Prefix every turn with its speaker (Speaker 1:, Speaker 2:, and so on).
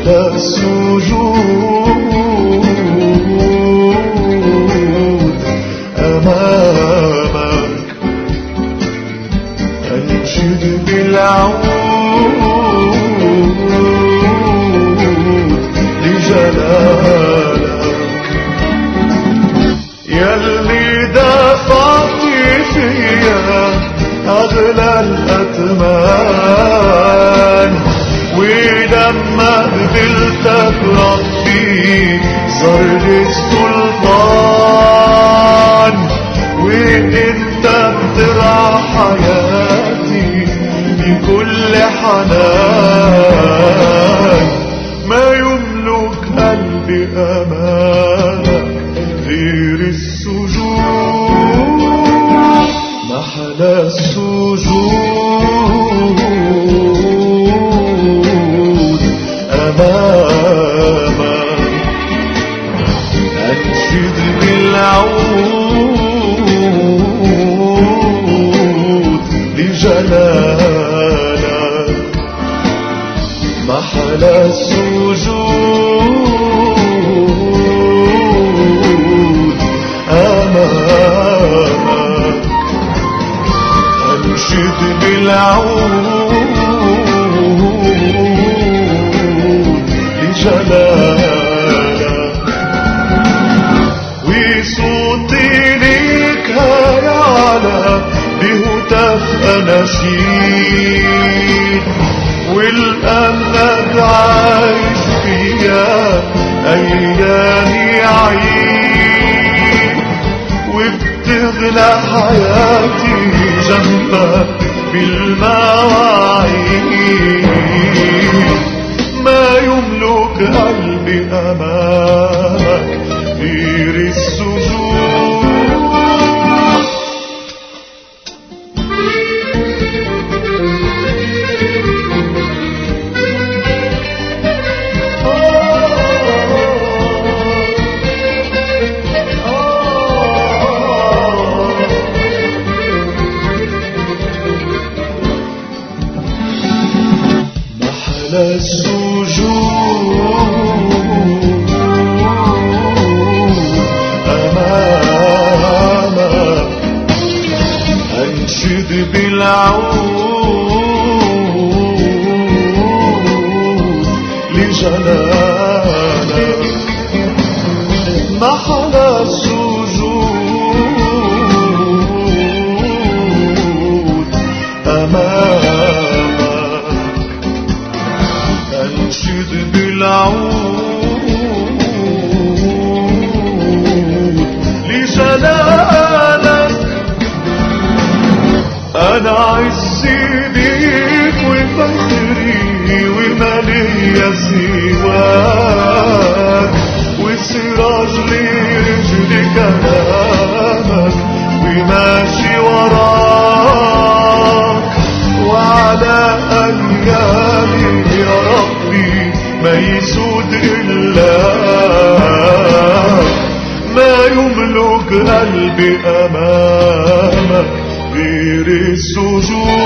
Speaker 1: محلى السجود أمامك، أنشد بالعود لجلالك، يلي دفعت فيا أغلى الأثمان، ولما قبلتك ربي صار لي السلطان، وانت بترعى حياتي بكل حنان، ما يملك قلبي أمامك غير السجود، محلى السجود أمامك، أنشد بالعود لجلالك، محلى السجود أمامك، أنشد بالعود لجلالك، وصوتي ليك هيعلى بهتاف أناشيد، والأمجد عايش فيا أيامي عيد، وبتغلى حياتي جنبك بالمواعيد، ما يملك قلبي أمامك غير السجود. محلى السجود أمامك، أنشد بالعود لجلالك، محلى السجود أمامك، أنشد بالعود لجلالك، أنا عزي بيك وفخري ومالي سواك، وسراج لرجل كلامك وماشي وراك، وعلى أيامي يا ربي ما يسود إلاك، ما يملك قلبي أمامك غير السجود.